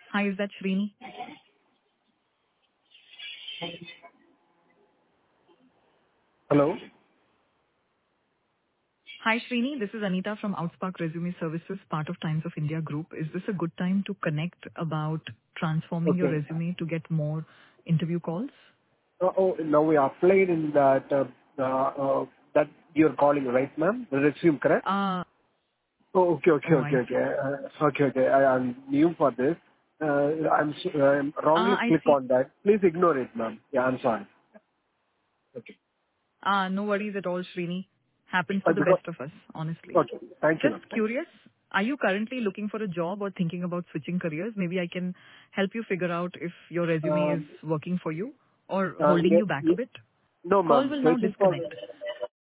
Hi, is that Srini? Hello? Hi, Srini. This is Anita from Outspark Resume Services, part of Times of India Group. Is this a good time to connect about transforming your Okay. resume to get more interview calls? Now we applied in that you're calling, right, ma'am? The resume, correct? Uh, I see. Okay. I'm new for this. I'm wrongly I click see. on that. Please ignore it, ma'am. Yeah, I'm sorry. Okay. No worries at all, Srini. Happens to the Because, best of us, honestly. okay. Thank you, Just ma'am. Thank you. curious, are you currently looking for a job or thinking about switching careers? Maybe I can help you figure out if your resume is Um, working for you or holding yeah, you back a yeah. bit. No, Call ma'am. will now Searching for disconnect.